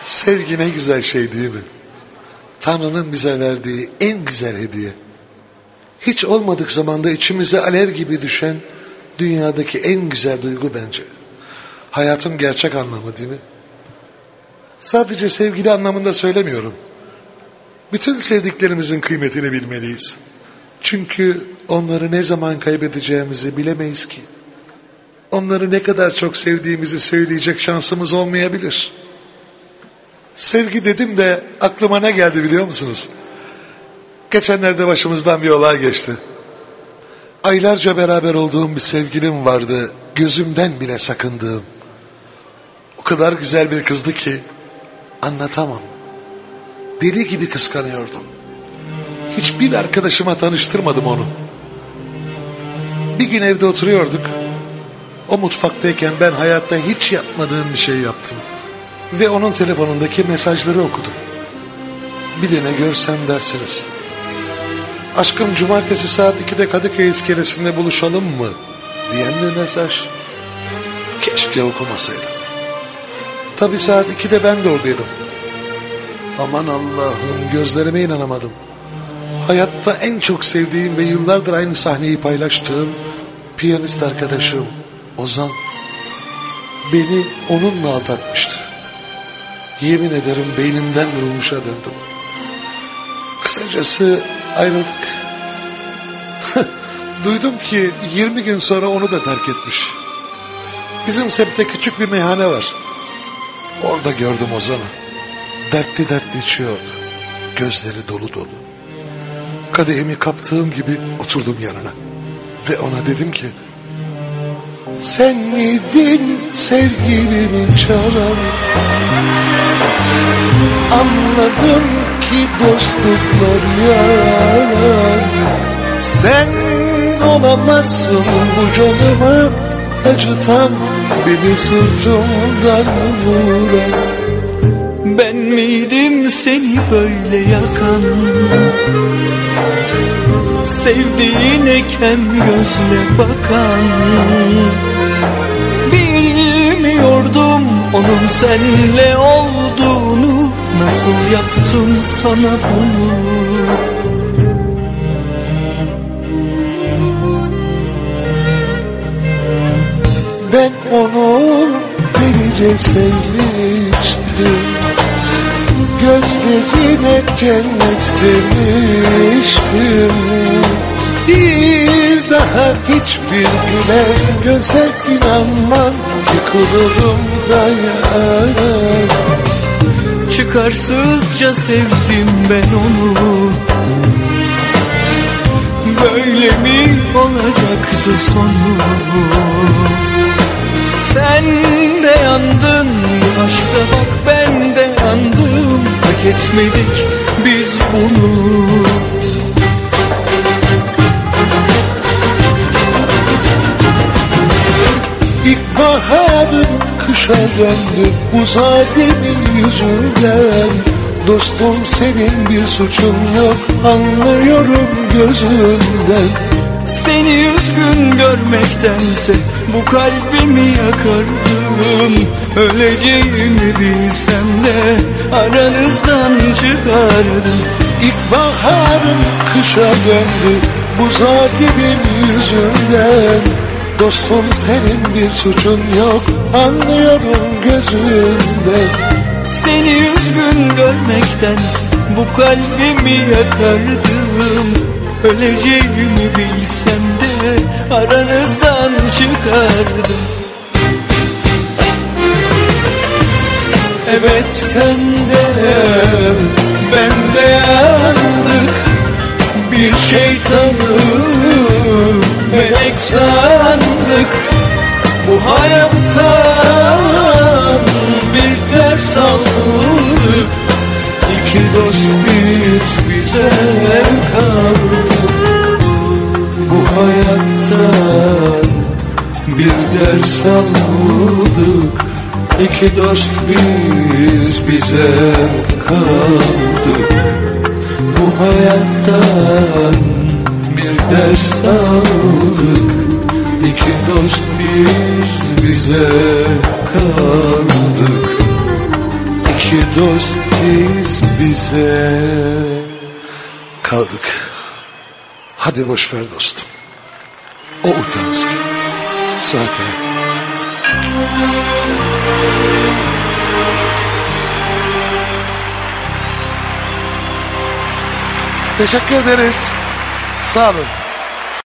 Sevgi ne güzel şey değil mi? Tanrı'nın bize verdiği en güzel hediye. Hiç olmadık zamanda içimize alev gibi düşen dünyadaki en güzel duygu bence. Hayatın gerçek anlamı değil mi? Sadece sevgili anlamında söylemiyorum. Bütün sevdiklerimizin kıymetini bilmeliyiz. Çünkü onları ne zaman kaybedeceğimizi bilemeyiz ki. Onları ne kadar çok sevdiğimizi söyleyecek şansımız olmayabilir. Sevgi dedim de aklıma ne geldi biliyor musunuz? Geçenlerde başımızdan bir olay geçti. Aylarca beraber olduğum bir sevgilim vardı. Gözümden bile sakındığım. O kadar güzel bir kızdı ki anlatamam. Deli gibi kıskanıyordum. Hiçbir arkadaşıma tanıştırmadım onu. Bir gün evde oturuyorduk. O mutfaktayken ben hayatta hiç yapmadığım bir şey yaptım. Ve onun telefonundaki mesajları okudum. Bir de ne görsem dersiniz. Aşkım cumartesi saat 2'de Kadıköy iskelesinde buluşalım mı? Diyen bir mesaj. Keşke okumasaydım. Tabii saat 2'de ben de oradaydım. Aman Allah'ım, gözlerime inanamadım. Hayatta en çok sevdiğim ve yıllardır aynı sahneyi paylaştığım piyanist arkadaşım Ozan beni onunla aldatmıştı. Yemin ederim beynimden vurulmuşa döndüm. Kısacası ayrıldık. Duydum ki 20 gün sonra onu da terk etmiş. Bizim semtte küçük bir meyhane var. Orada gördüm Ozan'ı. Dertli dertli içiyordu. Gözleri dolu dolu. Kadehimi kaptığım gibi oturdum yanına. Ve ona dedim ki, sen miydin sevgilimin çalan? Anladım ki dostluklar yalan. Sen olamazsın bu canımı acıtan, beni sırtımdan vuran. Ben miydim seni böyle yakan, sevdiğine kem gözle bakan? Bilmiyordum onun seninle olduğunu, nasıl yaptım sana bunu? Ben onu delice sevmiştim. Gözlerine cennet demiştim. Bir daha hiçbir gülen göze inanmam, yıkılırım dayanamam. Çıkarsızca sevdim ben onu, böyle mi olacaktı sonu? Sen de yandın bu aşkta, bak ben de yandım. Hak etmedik biz bunu. İlkbaharım kışa döndü bu zalimin yüzünden. Dostum senin bir suçun yok, anlıyorum gözünden. Seni üzgün görmektense bu kalbimi yakardım. Öleceğimi bilsem de aranızdan çıkardım. İlkbaharım kışa döndü bu zalimin yüzünden. Dostum senin bir suçun yok, anlıyorum gözünden. Seni üzgün görmektense bu kalbimi yakardım. Öleceğimi bilsem de aranızdan çıkardım. Evet sen de ben de yandık. Bir şeytanı melek sandık. Bu hayattan bir ders aldık. İki dost biz bize kaldık. Bu hayattan bir ders aldık. İki dost biz bize kaldık. Bu hayattan bir ders aldık. İki dost biz bize kaldık. ki dost biz bize kaldık. Hadi boş ver dostum. O utansın. Saatine. Teşekkür ederiz. Sağ olun.